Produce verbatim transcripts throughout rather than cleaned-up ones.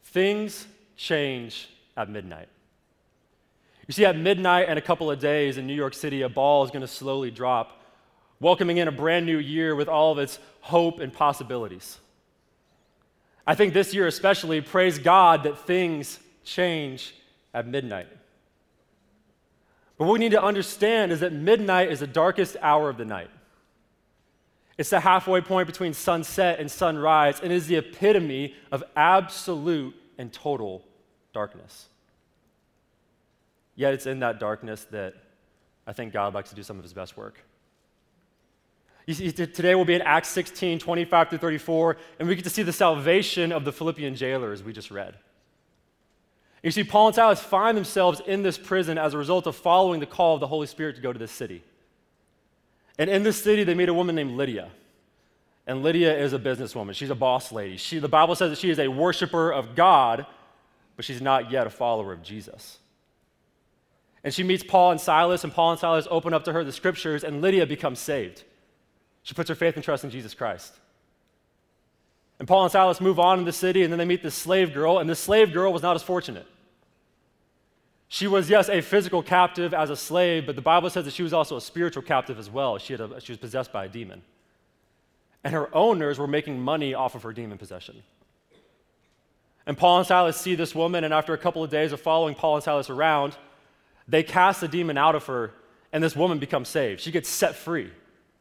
Things change at midnight. You see, at midnight in a couple of days in New York City, a ball is going to slowly drop, welcoming in a brand new year with all of its hope and possibilities. I think this year especially, praise God that things change at midnight. But what we need to understand is that midnight is the darkest hour of the night. It's the halfway point between sunset and sunrise, and is the epitome of absolute and total darkness. Yet it's in that darkness that I think God likes to do some of his best work. You see, today we'll be in Acts sixteen, twenty-five through thirty-four, and we get to see the salvation of the Philippian jailer as we just read. You see, Paul and Silas find themselves in this prison as a result of following the call of the Holy Spirit to go to this city. And in this city, they meet a woman named Lydia. And Lydia is a businesswoman. She's a boss lady. She, the Bible says that she is a worshiper of God, but she's not yet a follower of Jesus. And she meets Paul and Silas, and Paul and Silas open up to her the scriptures, and Lydia becomes saved. She puts her faith and trust in Jesus Christ. And Paul and Silas move on in the city, and then they meet this slave girl, and this slave girl was not as fortunate. She was, yes, a physical captive as a slave, but the Bible says that she was also a spiritual captive as well. She, had a, she was possessed by a demon. And her owners were making money off of her demon possession. And Paul and Silas see this woman, and after a couple of days of following Paul and Silas around, they cast the demon out of her, and this woman becomes saved. She gets set free.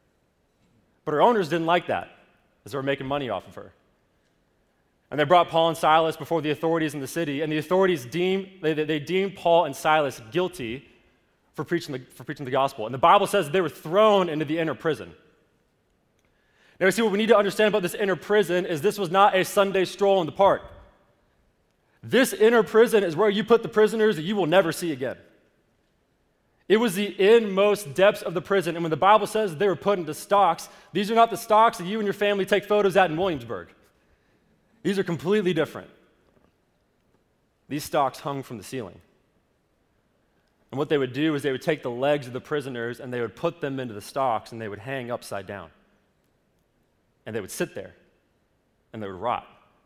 But her owners didn't like that, as they were making money off of her. And they brought Paul and Silas before the authorities in the city, and the authorities deemed, they, they deemed Paul and Silas guilty for preaching, the, for preaching the gospel. And the Bible says they were thrown into the inner prison. Now, you see, what we need to understand about this inner prison is this was not a Sunday stroll in the park. This inner prison is where you put the prisoners that you will never see again. It was the inmost depths of the prison, and when the Bible says they were put into stocks, these are not the stocks that you and your family take photos at in Williamsburg. These are completely different. These stocks hung from the ceiling. And what they would do is they would take the legs of the prisoners and they would put them into the stocks and they would hang upside down. And they would sit there and they would rot.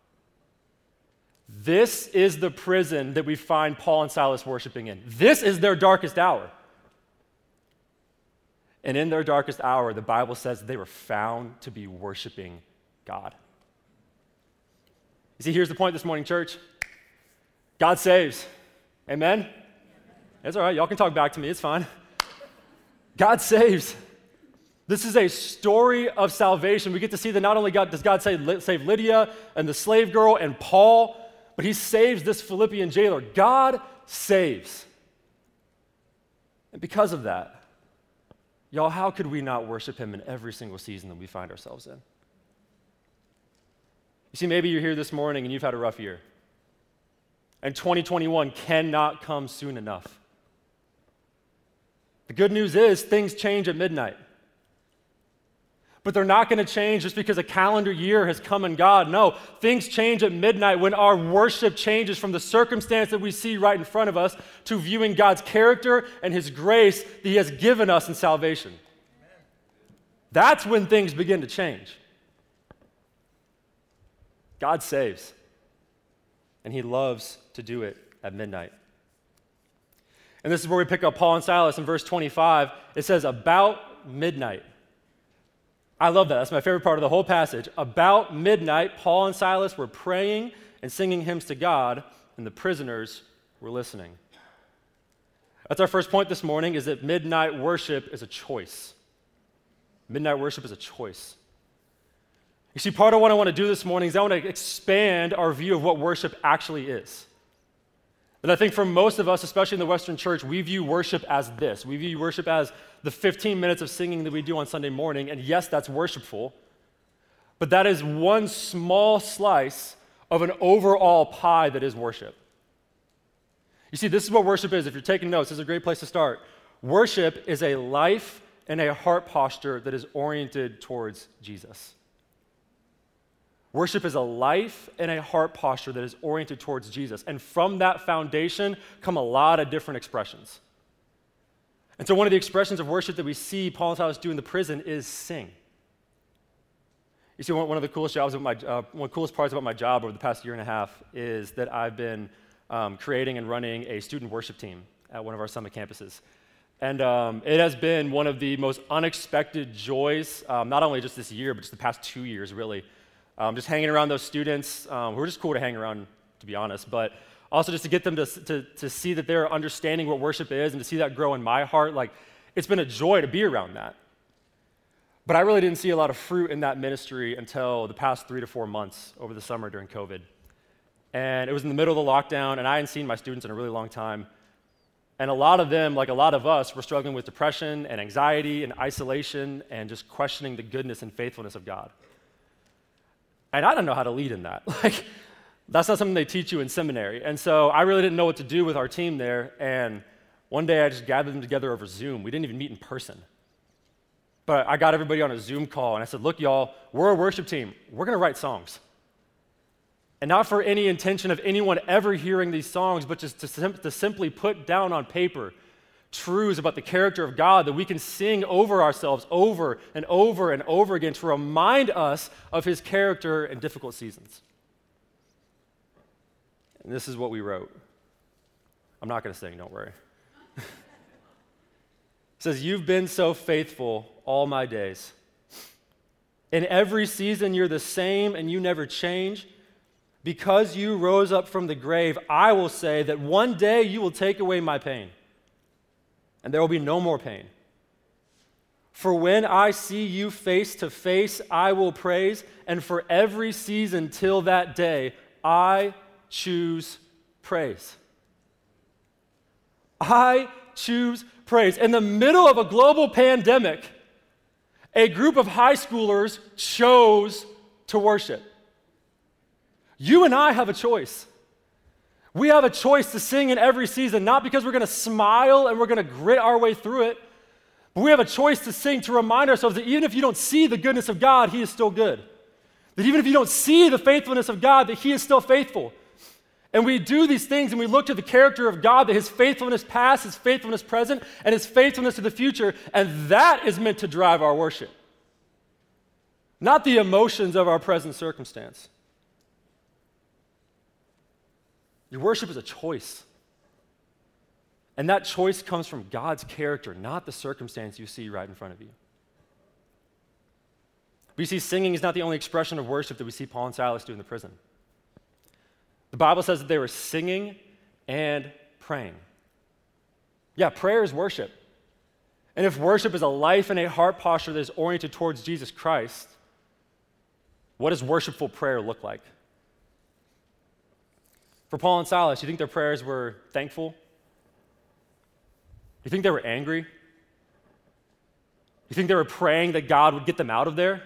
This is the prison that we find Paul and Silas worshiping in. This is their darkest hour. And in their darkest hour, the Bible says they were found to be worshiping God. You see, here's the point this morning, church. God saves. Amen? It's all right. Y'all can talk back to me. It's fine. God saves. This is a story of salvation. We get to see that not only God, does God save, save Lydia and the slave girl and Paul, but he saves this Philippian jailer. God saves. And because of that, y'all, how could we not worship him in every single season that we find ourselves in? You see, maybe you're here this morning and you've had a rough year. And twenty twenty-one cannot come soon enough. The good news is things change at midnight. But they're not going to change just because a calendar year has come and gone. No, things change at midnight when our worship changes from the circumstance that we see right in front of us to viewing God's character and his grace that he has given us in salvation. That's when things begin to change. God saves, and he loves to do it at midnight. And this is where we pick up Paul and Silas in verse twenty-five. It says, about midnight. I love that. That's my favorite part of the whole passage. About midnight, Paul and Silas were praying and singing hymns to God, and the prisoners were listening. That's our first point this morning, is that midnight worship is a choice. Midnight worship is a choice. You see, part of what I want to do this morning is I want to expand our view of what worship actually is. And I think for most of us, especially in the Western church, we view worship as this. We view worship as the fifteen minutes of singing that we do on Sunday morning, and yes, that's worshipful, but that is one small slice of an overall pie that is worship. You see, this is what worship is. If you're taking notes, this is a great place to start. Worship is a life and a heart posture that is oriented towards Jesus. Worship is a life and a heart posture that is oriented towards Jesus. And from that foundation come a lot of different expressions. And so one of the expressions of worship that we see Paul and Silas do in the prison is sing. You see, one, one of the coolest jobs of my, uh, one of the coolest parts about my job over the past year and a half is that I've been um, creating and running a student worship team at one of our Summit campuses. And um, it has been one of the most unexpected joys, um, not only just this year, but just the past two years, really. Um, just hanging around those students um, who are just cool to hang around, to be honest, but also just to get them to, to, to see that they're understanding what worship is and to see that grow in my heart. Like, it's been a joy to be around that. But I really didn't see a lot of fruit in that ministry until the past three to four months over the summer during COVID. And it was in the middle of the lockdown, and I hadn't seen my students in a really long time. And a lot of them, like a lot of us, were struggling with depression and anxiety and isolation and just questioning the goodness and faithfulness of God. And I didn't know how to lead in that. Like, that's not something they teach you in seminary. And so I really didn't know what to do with our team there. And one day I just gathered them together over Zoom. We didn't even meet in person. But I got everybody on a Zoom call, and I said, look, y'all, we're a worship team. We're going to write songs. And not for any intention of anyone ever hearing these songs, but just to, sim- to simply put down on paper truths about the character of God that we can sing over ourselves over and over and over again to remind us of his character in difficult seasons. And this is what we wrote. I'm not going to sing, don't worry. It says, you've been so faithful all my days. In every season, you're the same and you never change. Because you rose up from the grave, I will say that one day you will take away my pain, and there will be no more pain. For when I see you face to face, I will praise, and for every season till that day, I choose praise. I choose praise. In the middle of a global pandemic, a group of high schoolers chose to worship. You and I have a choice. We have a choice to sing in every season, not because we're going to smile and we're going to grit our way through it, but we have a choice to sing to remind ourselves that even if you don't see the goodness of God, he is still good. That even if you don't see the faithfulness of God, that he is still faithful. And we do these things and we look to the character of God, that his faithfulness past, his faithfulness present, and his faithfulness to the future, and that is meant to drive our worship. Not the emotions of our present circumstance. Your worship is a choice. And that choice comes from God's character, not the circumstance you see right in front of you. But you see, singing is not the only expression of worship that we see Paul and Silas do in the prison. The Bible says that they were singing and praying. Yeah, prayer is worship. And if worship is a life and a heart posture that is oriented towards Jesus Christ, what does worshipful prayer look like? For Paul and Silas, you think their prayers were thankful? You think they were angry? You think they were praying that God would get them out of there?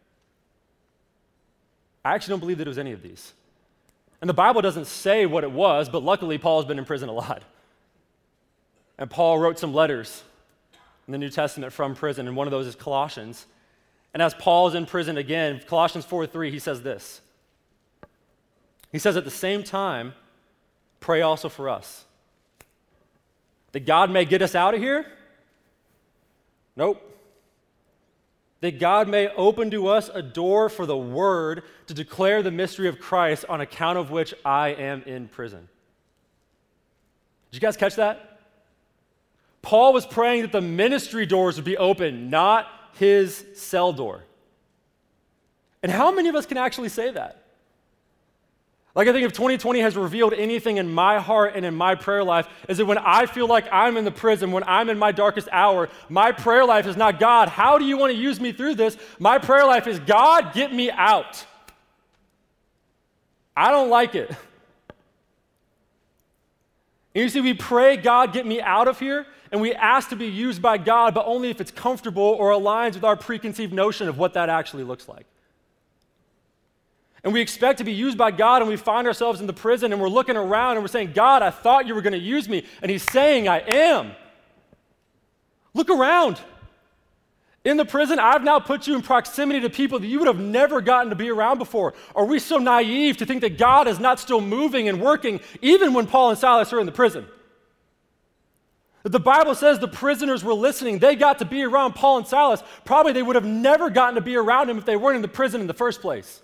I actually don't believe that it was any of these. And the Bible doesn't say what it was, but luckily Paul's been in prison a lot. And Paul wrote some letters in the New Testament from prison, and one of those is Colossians. And as Paul's in prison again, Colossians four three, he says this. He says, at the same time, pray also for us, that God may get us out of here? Nope. That God may open to us a door for the word to declare the mystery of Christ, on account of which I am in prison. Did you guys catch that? Paul was praying that the ministry doors would be open, not his cell door. And how many of us can actually say that? Like, I think if twenty twenty has revealed anything in my heart and in my prayer life, is that when I feel like I'm in the prison, when I'm in my darkest hour, my prayer life is not, God, how do you want to use me through this? My prayer life is, God, get me out. I don't like it. And you see, we pray, God, get me out of here, and we ask to be used by God, but only if it's comfortable or aligns with our preconceived notion of what that actually looks like. And we expect to be used by God, and we find ourselves in the prison, and we're looking around, and we're saying, God, I thought you were going to use me. And he's saying, I am. Look around. In the prison, I've now put you in proximity to people that you would have never gotten to be around before. Are we so naive to think that God is not still moving and working, even when Paul and Silas are in the prison? The Bible says the prisoners were listening. They got to be around Paul and Silas. Probably they would have never gotten to be around him if they weren't in the prison in the first place.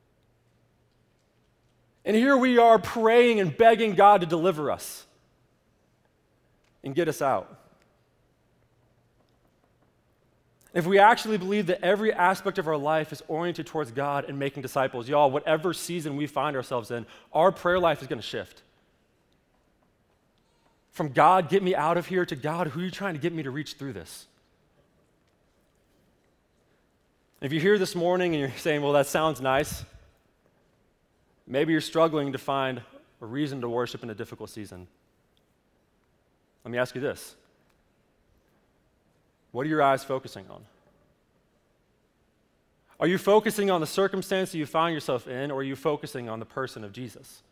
And here we are praying and begging God to deliver us and get us out. If we actually believe that every aspect of our life is oriented towards God and making disciples, y'all, whatever season we find ourselves in, our prayer life is going to shift. From God, get me out of here, to God, who are you trying to get me to reach through this? If you're here this morning and you're saying, well, that sounds nice, maybe you're struggling to find a reason to worship in a difficult season. Let me ask you this. What are your eyes focusing on? Are you focusing on the circumstance that you find yourself in, or are you focusing on the person of Jesus?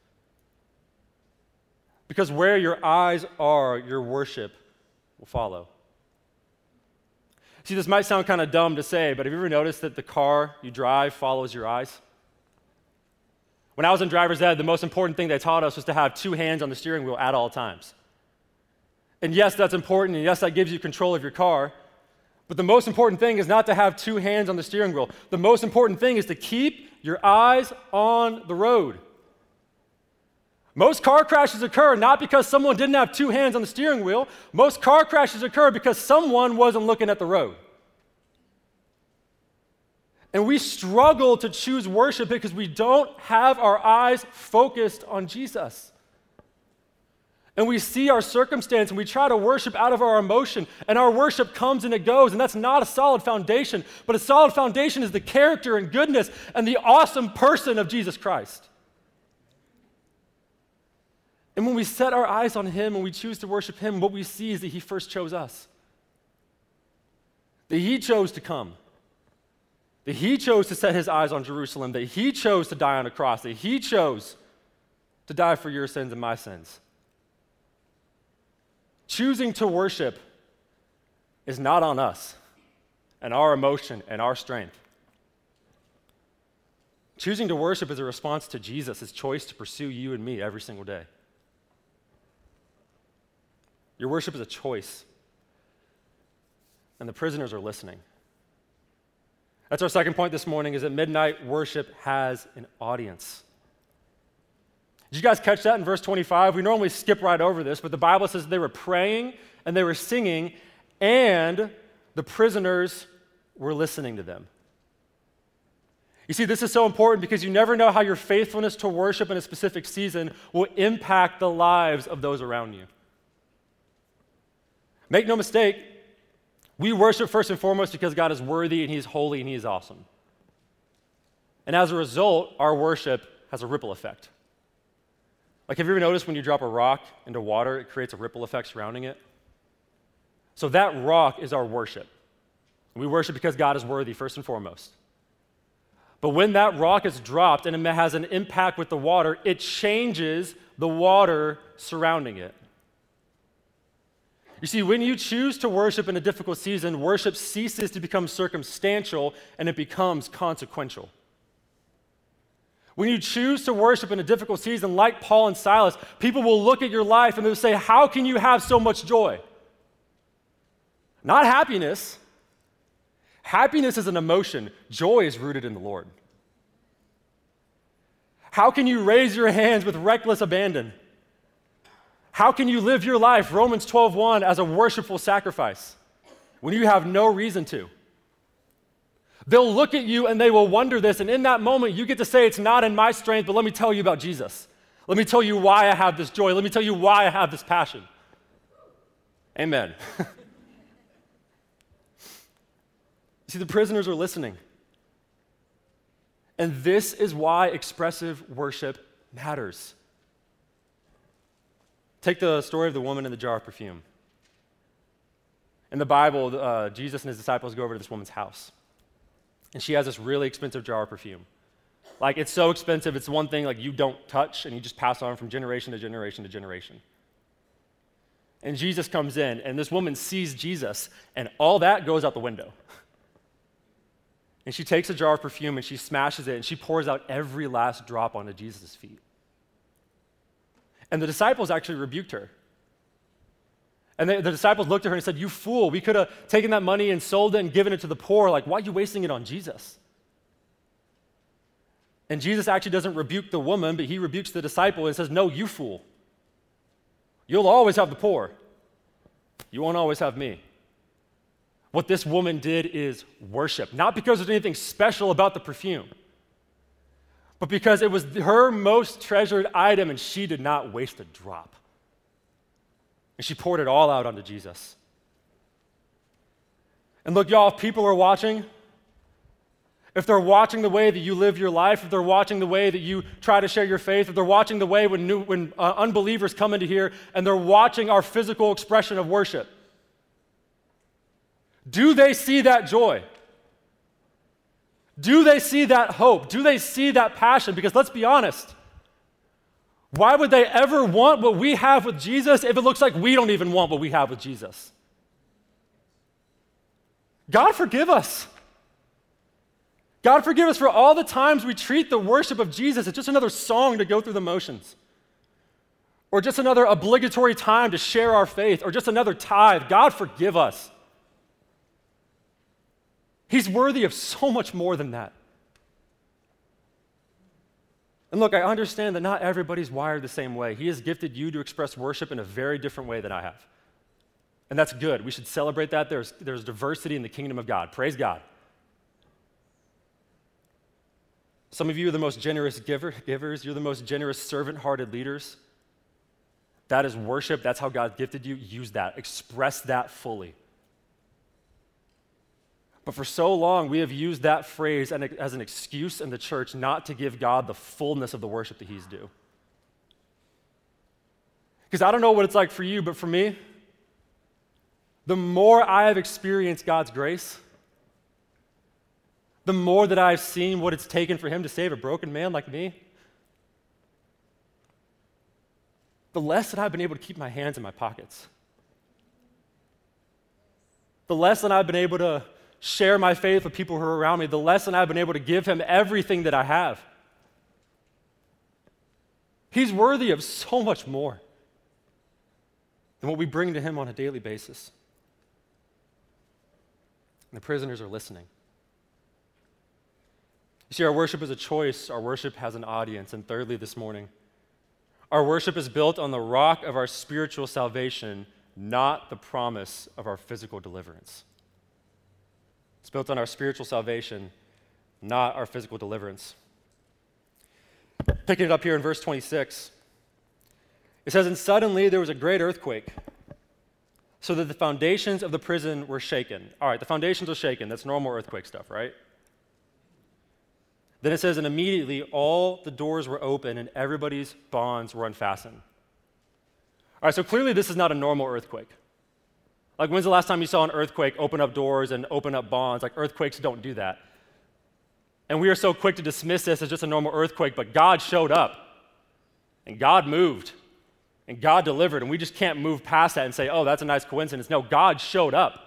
Because where your eyes are, your worship will follow. See, this might sound kind of dumb to say, but have you ever noticed that the car you drive follows your eyes? When I was in driver's ed, the most important thing they taught us was to have two hands on the steering wheel at all times. And yes, that's important, and yes, that gives you control of your car, but the most important thing is not to have two hands on the steering wheel. The most important thing is to keep your eyes on the road. Most car crashes occur not because someone didn't have two hands on the steering wheel. Most car crashes occur because someone wasn't looking at the road. And we struggle to choose worship because we don't have our eyes focused on Jesus. And we see our circumstance and we try to worship out of our emotion, and our worship comes and it goes, and that's not a solid foundation. But a solid foundation is the character and goodness and the awesome person of Jesus Christ. And when we set our eyes on him and we choose to worship him, what we see is that he first chose us. That he chose to come. That he chose to set his eyes on Jerusalem. That he chose to die on a cross. That he chose to die for your sins and my sins. Choosing to worship is not on us and our emotion and our strength. Choosing to worship is a response to Jesus, his choice to pursue you and me every single day. Your worship is a choice. And the prisoners are listening. That's our second point this morning, is that midnight worship has an audience. Did you guys catch that in verse twenty-five? We normally skip right over this, but the Bible says they were praying and they were singing, and the prisoners were listening to them. You see, this is so important because you never know how your faithfulness to worship in a specific season will impact the lives of those around you. Make no mistake, we worship first and foremost because God is worthy and he's holy and he is awesome. And as a result, our worship has a ripple effect. Like, have you ever noticed when you drop a rock into water, it creates a ripple effect surrounding it? So that rock is our worship. We worship because God is worthy first and foremost. But when that rock is dropped and it has an impact with the water, it changes the water surrounding it. You see, when you choose to worship in a difficult season, worship ceases to become circumstantial and it becomes consequential. When you choose to worship in a difficult season, like Paul and Silas, people will look at your life and they'll say, how can you have so much joy? Not happiness. Happiness is an emotion. Joy is rooted in the Lord. How can you raise your hands with reckless abandon? How can you live your life, Romans twelve one, as a worshipful sacrifice when you have no reason to? They'll look at you and they will wonder this, and in that moment you get to say, it's not in my strength, but let me tell you about Jesus. Let me tell you why I have this joy. Let me tell you why I have this passion. Amen. See, the prisoners are listening. And this is why expressive worship matters. Take the story of the woman in the jar of perfume. In the Bible, uh, Jesus and his disciples go over to this woman's house. And she has this really expensive jar of perfume. Like, it's so expensive, it's one thing like you don't touch and you just pass on from generation to generation to generation. And Jesus comes in, and this woman sees Jesus, and all that goes out the window. And she takes a jar of perfume and she smashes it and she pours out every last drop onto Jesus' feet. And the disciples actually rebuked her. And the, the disciples looked at her and said, you fool, we could have taken that money and sold it and given it to the poor. Like, why are you wasting it on Jesus? And Jesus actually doesn't rebuke the woman, but he rebukes the disciple and says, no, you fool. You'll always have the poor. You won't always have me. What this woman did is worship, not because there's anything special about the perfume, but because it was her most treasured item and she did not waste a drop. And she poured it all out onto Jesus. And look, y'all, if people are watching, if they're watching the way that you live your life, if they're watching the way that you try to share your faith, if they're watching the way when, new, when uh, unbelievers come into here and they're watching our physical expression of worship, do they see that joy? Do they see that hope? Do they see that passion? Because let's be honest, why would they ever want what we have with Jesus if it looks like we don't even want what we have with Jesus? God forgive us. God forgive us for all the times we treat the worship of Jesus as just another song to go through the motions, or just another obligatory time to share our faith, or just another tithe. God forgive us. He's worthy of so much more than that. And look, I understand that not everybody's wired the same way. He has gifted you to express worship in a very different way than I have. And that's good. We should celebrate that. There's, there's diversity in the kingdom of God. Praise God. Some of you are the most generous giver, givers. You're the most generous, servant-hearted leaders. That is worship. That's how God gifted you. Use that. Express that fully. But for so long, we have used that phrase as an excuse in the church not to give God the fullness of the worship that he's due. Because I don't know what it's like for you, but for me, the more I have experienced God's grace, the more that I've seen what it's taken for him to save a broken man like me, the less that I've been able to keep my hands in my pockets. The less that I've been able to share my faith with people who are around me, the less that I've been able to give him everything that I have. He's worthy of so much more than what we bring to him on a daily basis. And the prisoners are listening. You see, our worship is a choice. Our worship has an audience. And thirdly, this morning, our worship is built on the rock of our spiritual salvation, not the promise of our physical deliverance. It's built on our spiritual salvation, not our physical deliverance. Picking it up here in verse twenty-six, it says, and suddenly there was a great earthquake, so that the foundations of the prison were shaken. All right, the foundations are shaken. That's normal earthquake stuff, right? Then it says, and immediately all the doors were open and everybody's bonds were unfastened. All right, so clearly this is not a normal earthquake. Like, when's the last time you saw an earthquake open up doors and open up bonds? Like, earthquakes don't do that. And we are so quick to dismiss this as just a normal earthquake, but God showed up, and God moved, and God delivered, and we just can't move past that and say, oh, that's a nice coincidence. No, God showed up.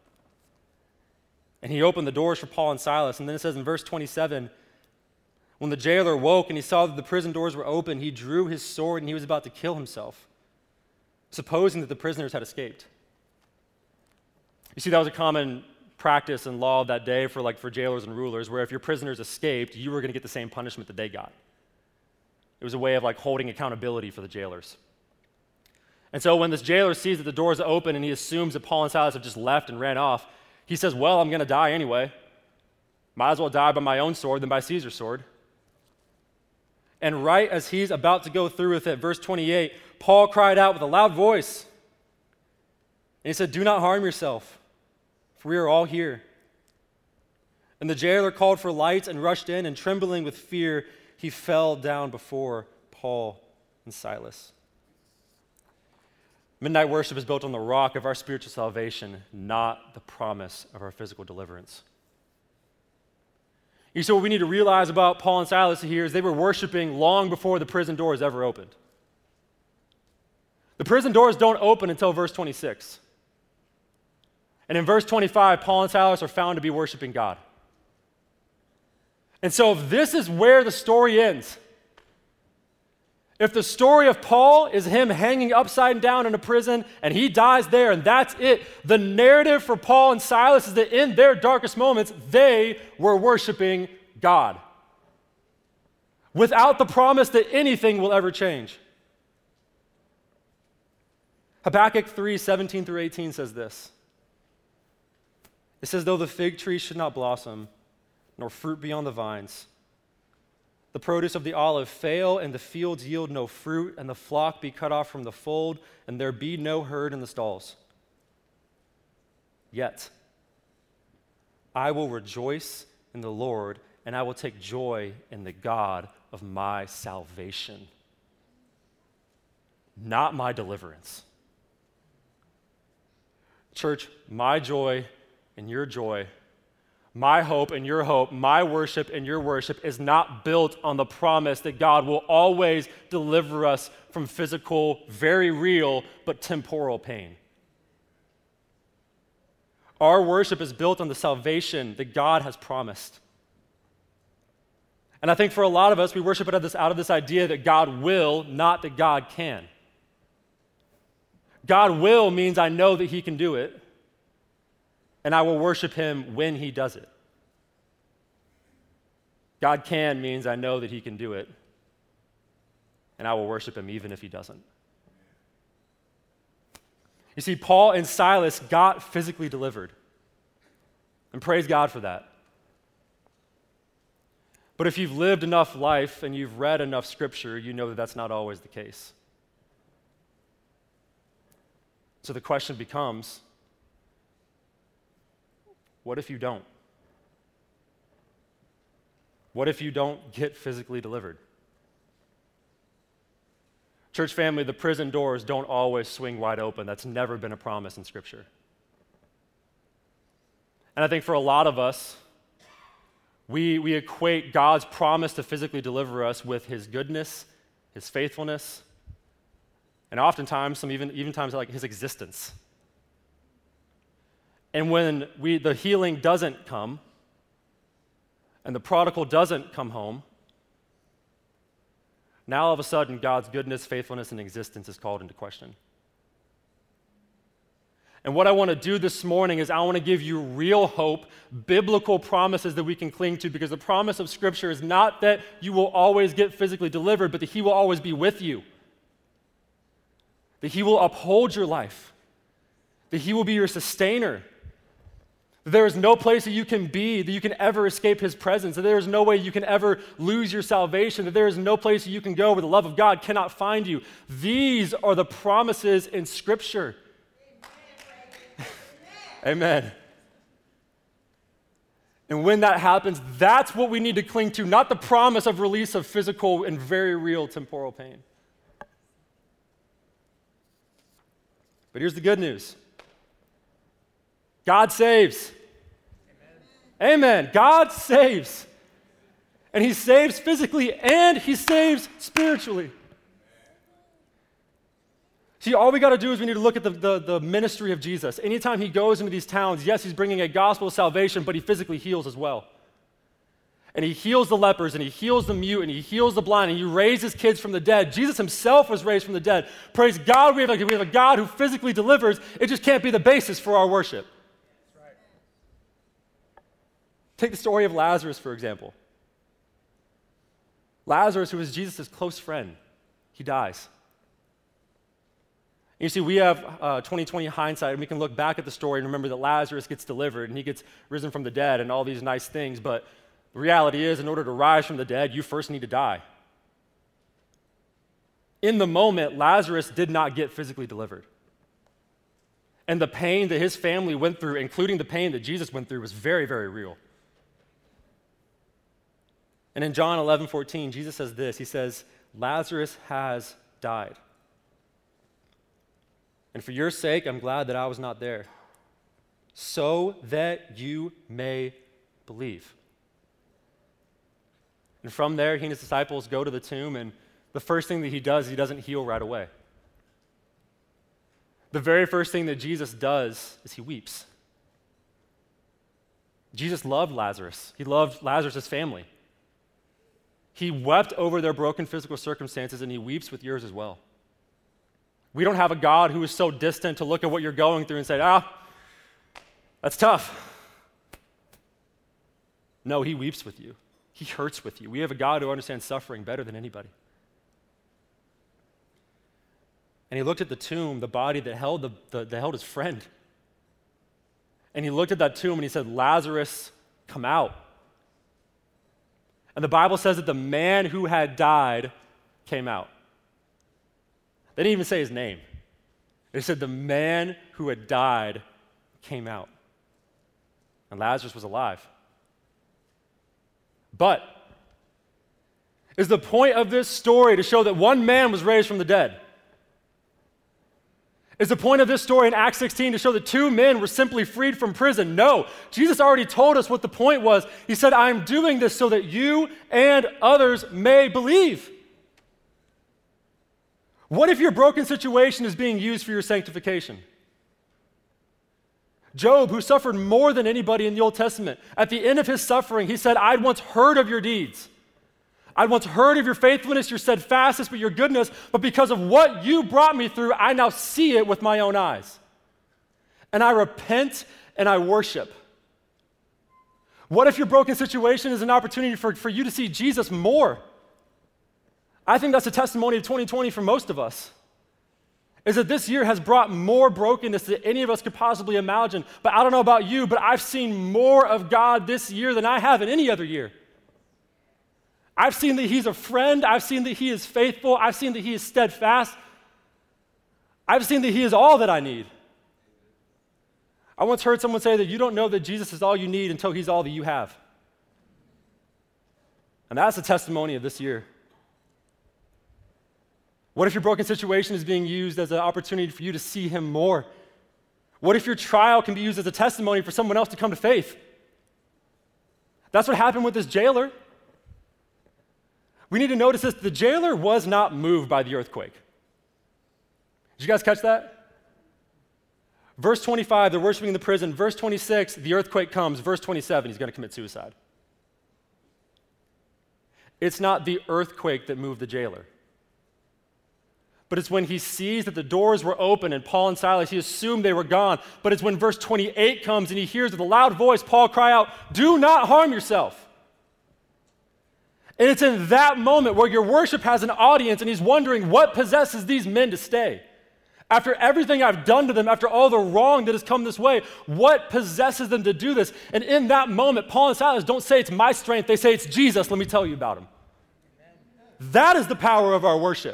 And he opened the doors for Paul and Silas. And then it says in verse twenty-seven, when the jailer woke and he saw that the prison doors were open, he drew his sword and he was about to kill himself, supposing that the prisoners had escaped. You see, that was a common practice and law of that day for like for jailers and rulers, where if your prisoners escaped, you were going to get the same punishment that they got. It was a way of like holding accountability for the jailers. And so when this jailer sees that the doors are open and he assumes that Paul and Silas have just left and ran off, he says, well, I'm going to die anyway. Might as well die by my own sword than by Caesar's sword. And right as he's about to go through with it, verse twenty-eight, Paul cried out with a loud voice. And he said, do not harm yourself, for we are all here. And the jailer called for lights and rushed in, and trembling with fear, he fell down before Paul and Silas. Midnight worship is built on the rock of our spiritual salvation, not the promise of our physical deliverance. You see, what we need to realize about Paul and Silas here is they were worshiping long before the prison doors ever opened. The prison doors don't open until verse twenty-six. And in verse twenty-five, Paul and Silas are found to be worshiping God. And so if this is where the story ends, If the story of Paul is him hanging upside down in a prison and he dies there and that's it, the narrative for Paul and Silas is that in their darkest moments, they were worshiping God without the promise that anything will ever change. Habakkuk three, seventeen through eighteen says this. It says, though the fig tree should not blossom, nor fruit be on the vines, the produce of the olive fail, and the fields yield no fruit, and the flock be cut off from the fold, and there be no herd in the stalls. Yet I will rejoice in the Lord, and I will take joy in the God of my salvation. Not my deliverance. Church, my joy and your joy, my hope and your hope, my worship and your worship is not built on the promise that God will always deliver us from physical, very real, but temporal pain. Our worship is built on the salvation that God has promised. And I think for a lot of us, we worship out of this, out of this idea that God will, not that God can. God will means I know that he can do it, and I will worship him when he does it. God can means I know that he can do it, and I will worship him even if he doesn't. You see, Paul and Silas got physically delivered, and praise God for that. But if you've lived enough life and you've read enough scripture, you know that that's not always the case. So the question becomes, what if you don't? What if you don't get physically delivered? Church family, the prison doors don't always swing wide open. That's never been a promise in Scripture. And I think for a lot of us, we, we equate God's promise to physically deliver us with his goodness, his faithfulness, and oftentimes, some even, even times like his existence. And when we, the healing doesn't come, and the prodigal doesn't come home, now all of a sudden God's goodness, faithfulness, and existence is called into question. And what I want to do this morning is I want to give you real hope, biblical promises that we can cling to, because the promise of Scripture is not that you will always get physically delivered, but that he will always be with you, that he will uphold your life, that he will be your sustainer. There is no place that you can be, that you can ever escape his presence, that there is no way you can ever lose your salvation, that there is no place that you can go where the love of God cannot find you. These are the promises in Scripture. Amen. And when that happens, that's what we need to cling to, not the promise of release of physical and very real temporal pain. But here's the good news. God saves. Amen. Amen. God saves. And he saves physically and he saves spiritually. See, all we got to do is we need to look at the, the, the ministry of Jesus. Anytime he goes into these towns, yes, he's bringing a gospel of salvation, but he physically heals as well. And he heals the lepers, and he heals the mute, and he heals the blind, and he raises kids from the dead. Jesus himself was raised from the dead. Praise God, we have a, we have a God who physically delivers. It just can't be the basis for our worship. That's right. Take the story of Lazarus, for example. Lazarus, who was Jesus' close friend, he dies. You see, we have uh, twenty twenty hindsight, and we can look back at the story and remember that Lazarus gets delivered, and he gets risen from the dead, and all these nice things, but the reality is, in order to rise from the dead, you first need to die. In the moment, Lazarus did not get physically delivered. And the pain that his family went through, including the pain that Jesus went through, was very, very real. And in John eleven fourteen, Jesus says this. He says, Lazarus has died. And for your sake, I'm glad that I was not there, so that you may believe. And from there, he and his disciples go to the tomb, and the first thing that he does, he doesn't heal right away. The very first thing that Jesus does is he weeps. Jesus loved Lazarus. He loved Lazarus' family. He wept over their broken physical circumstances, and he weeps with yours as well. We don't have a God who is so distant to look at what you're going through and say, ah, that's tough. No, he weeps with you. He hurts with you. We have a God who understands suffering better than anybody. And he looked at the tomb, the body that held, the, the, that held his friend. And he looked at that tomb and he said, Lazarus, come out. And the Bible says that the man who had died came out. They didn't even say his name. They said the man who had died came out. And Lazarus was alive. But is the point of this story to show that one man was raised from the dead? Is the point of this story in Acts sixteen to show that two men were simply freed from prison? No. Jesus already told us what the point was. He said, I'm doing this so that you and others may believe. What if your broken situation is being used for your sanctification? Job, who suffered more than anybody in the Old Testament, at the end of his suffering, he said, I'd once heard of your deeds. I'd once heard of your faithfulness, your steadfastness, but your goodness, but because of what you brought me through, I now see it with my own eyes. And I repent and I worship. What if your broken situation is an opportunity for, for you to see Jesus more? I think that's a testimony of twenty twenty for most of us, is that this year has brought more brokenness than any of us could possibly imagine. But I don't know about you, but I've seen more of God this year than I have in any other year. I've seen that he's a friend. I've seen that he is faithful. I've seen that he is steadfast. I've seen that he is all that I need. I once heard someone say that you don't know that Jesus is all you need until he's all that you have. And that's the testimony of this year. What if your broken situation is being used as an opportunity for you to see him more? What if your trial can be used as a testimony for someone else to come to faith? That's what happened with this jailer. We need to notice this. The jailer was not moved by the earthquake. Did you guys catch that? Verse twenty-five, they're worshiping in the prison. Verse twenty-six, the earthquake comes. Verse twenty-seven, he's going to commit suicide. It's not the earthquake that moved the jailer. But it's when he sees that the doors were open and Paul and Silas, he assumed they were gone. But it's when verse twenty-eight comes and he hears with a loud voice Paul cry out, do not harm yourself. And it's in that moment where your worship has an audience and he's wondering what possesses these men to stay. After everything I've done to them, after all the wrong that has come this way, what possesses them to do this? And in that moment, Paul and Silas don't say it's my strength, they say it's Jesus, let me tell you about him. That is the power of our worship.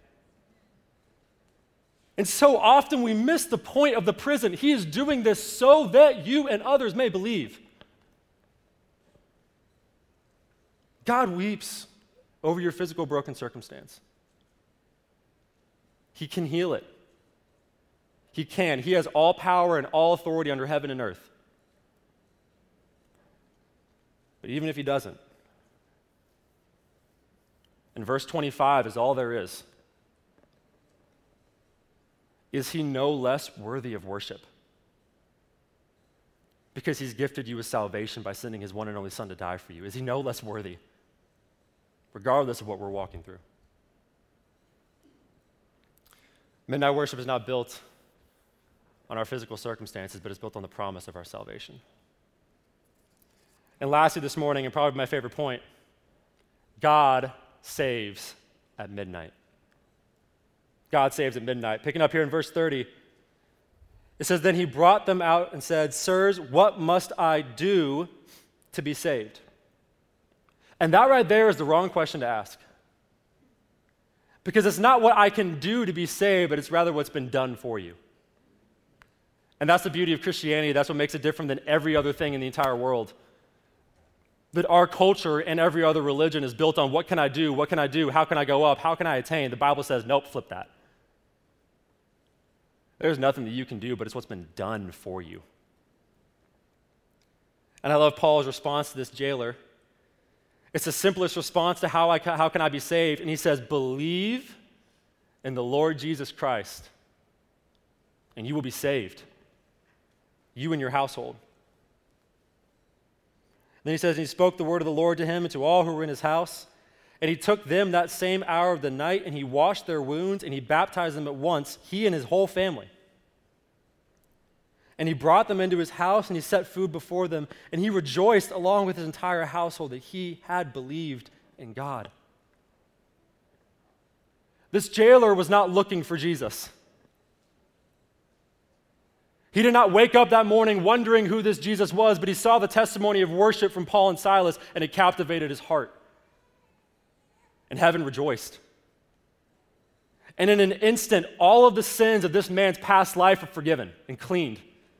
And so often we miss the point of the prison. He is doing this so that you and others may believe. God weeps over your physical broken circumstance. He can heal it. He can. He has all power and all authority under heaven and earth. But even if he doesn't, and verse twenty-five is all there is, is he no less worthy of worship? Because he's gifted you with salvation by sending his one and only son to die for you. Is he no less worthy? Regardless of what we're walking through. Midnight worship is not built on our physical circumstances, but it's built on the promise of our salvation. And lastly this morning, and probably my favorite point, God saves at midnight. God saves at midnight. Picking up here in verse thirty, it says, then he brought them out and said, sirs, what must I do to be saved? And that right there is the wrong question to ask. Because it's not what I can do to be saved, but it's rather what's been done for you. And that's the beauty of Christianity. That's what makes it different than every other thing in the entire world. That our culture and every other religion is built on what can I do, what can I do, how can I go up, how can I attain? The Bible says, nope, flip that. There's nothing that you can do, but it's what's been done for you. And I love Paul's response to this jailer. It's the simplest response to how, I, how can I be saved. And he says, believe in the Lord Jesus Christ, and you will be saved, you and your household. Then he says, and he spoke the word of the Lord to him and to all who were in his house. And he took them that same hour of the night, and he washed their wounds, and he baptized them at once, he and his whole family. And he brought them into his house, and he set food before them, and he rejoiced along with his entire household that he had believed in God. This jailer was not looking for Jesus. He did not wake up that morning wondering who this Jesus was, but he saw the testimony of worship from Paul and Silas, and it captivated his heart. And heaven rejoiced. And in an instant, all of the sins of this man's past life were forgiven and cleaned.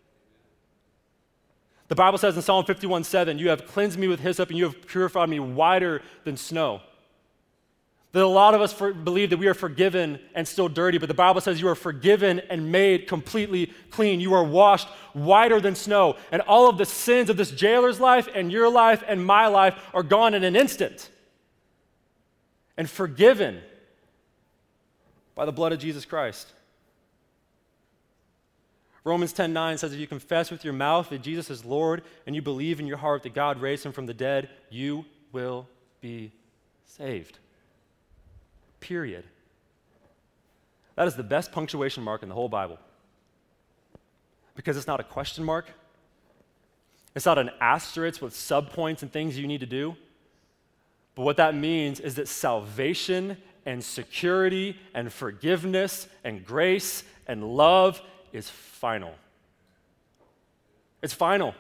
The Bible says in Psalm fifty-one seven, you have cleansed me with hyssop and you have purified me whiter than snow. That a lot of us for, believe that we are forgiven and still dirty, but the Bible says you are forgiven and made completely clean. You are washed whiter than snow. And all of the sins of this jailer's life and your life and my life are gone in an instant. And forgiven by the blood of Jesus Christ. Romans ten nine says, if you confess with your mouth that Jesus is Lord and you believe in your heart that God raised him from the dead, you will be saved. Period. That is the best punctuation mark in the whole Bible. Because it's not a question mark. It's not an asterisk with subpoints and things you need to do. But what that means is that salvation and security and forgiveness and grace and love is final. It's final.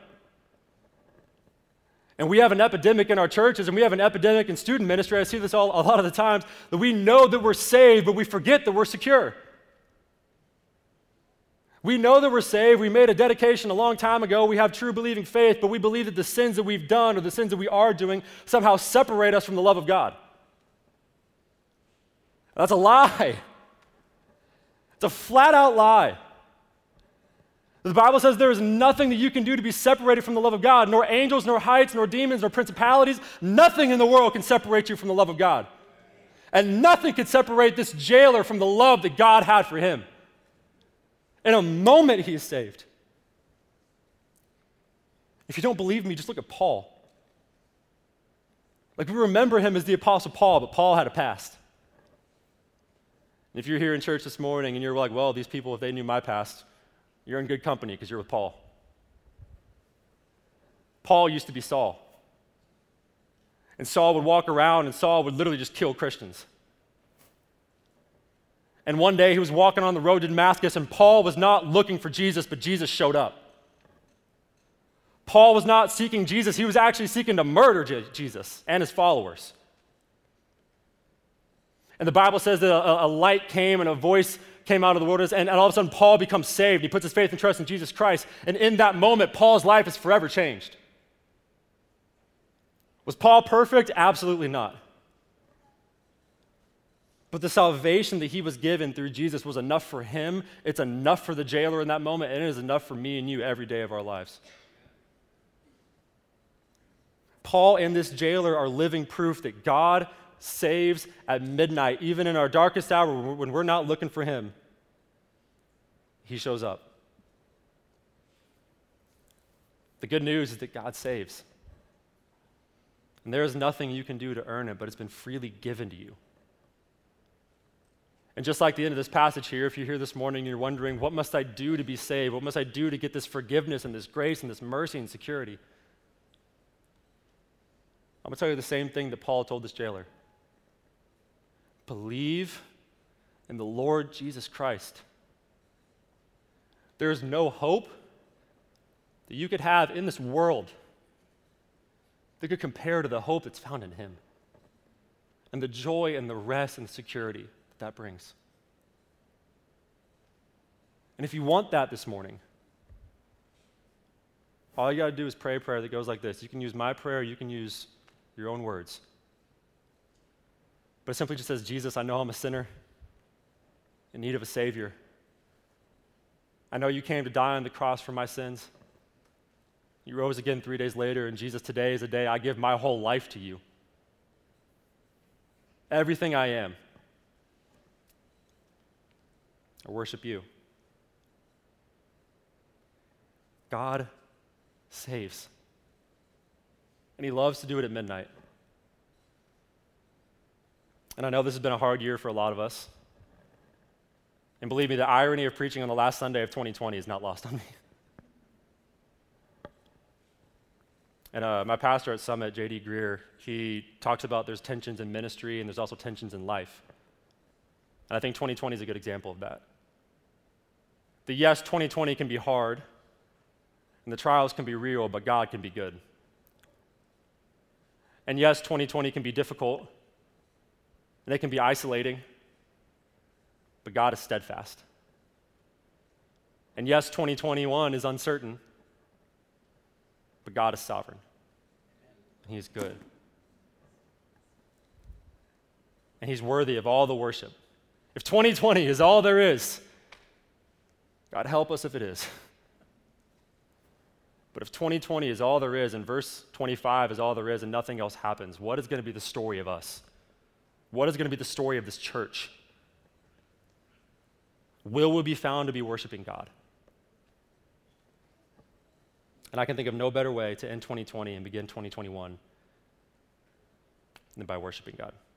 And we have an epidemic in our churches, and we have an epidemic in student ministry. I see this all, a lot of the times, that we know that we're saved, but we forget that we're secure. We know that we're saved. We made a dedication a long time ago. We have true believing faith, but we believe that the sins that we've done or the sins that we are doing somehow separate us from the love of God. That's a lie. It's a flat-out lie. The Bible says there is nothing that you can do to be separated from the love of God, nor angels, nor heights, nor demons, nor principalities. Nothing in the world can separate you from the love of God. And nothing can separate this jailer from the love that God had for him. In a moment, he is saved. If you don't believe me, just look at Paul. Like, we remember him as the Apostle Paul, but Paul had a past. And if you're here in church this morning and you're like, well, these people, if they knew my past, you're in good company because you're with Paul. Paul used to be Saul. And Saul would walk around and Saul would literally just kill Christians. And one day he was walking on the road to Damascus, and Paul was not looking for Jesus, but Jesus showed up. Paul was not seeking Jesus. He was actually seeking to murder Je- Jesus and his followers. And the Bible says that a, a light came and a voice came out of the wilderness, and, and all of a sudden Paul becomes saved. He puts his faith and trust in Jesus Christ. And in that moment, Paul's life is forever changed. Was Paul perfect? Absolutely not. But the salvation that he was given through Jesus was enough for him. It's enough for the jailer in that moment, and it is enough for me and you every day of our lives. Paul and this jailer are living proof that God saves at midnight, even in our darkest hour when we're not looking for him. He shows up. The good news is that God saves. And there is nothing you can do to earn it, but it's been freely given to you. And just like the end of this passage here, if you're here this morning and you're wondering, what must I do to be saved? What must I do to get this forgiveness and this grace and this mercy and security? I'm going to tell you the same thing that Paul told this jailer. Believe in the Lord Jesus Christ. There is no hope that you could have in this world that could compare to the hope that's found in him and the joy and the rest and the security that that brings. And if you want that this morning, all you got to do is pray a prayer that goes like this. You can use my prayer, you can use your own words. But it simply just says, Jesus, I know I'm a sinner in need of a Savior. I know you came to die on the cross for my sins. You rose again three days later, and Jesus, today is the day I give my whole life to you. Everything I am. I worship you. God saves. And he loves to do it at midnight. And I know this has been a hard year for a lot of us. And believe me, the irony of preaching on the last Sunday of twenty twenty is not lost on me. And uh, my pastor at Summit, J D Greer, he talks about there's tensions in ministry and there's also tensions in life. And I think twenty twenty is a good example of that. That yes, twenty twenty can be hard, and the trials can be real, but God can be good. And yes, twenty twenty can be difficult, and it can be isolating, but God is steadfast. And yes, twenty twenty-one is uncertain, but God is sovereign. And He is good. And He's worthy of all the worship. If twenty twenty is all there is, God help us if it is. But if twenty twenty is all there is, and verse twenty-five is all there is, and nothing else happens, what is going to be the story of us? What is going to be the story of this church? Will we be found to be worshiping God? And I can think of no better way to end twenty twenty and begin twenty twenty-one than by worshiping God.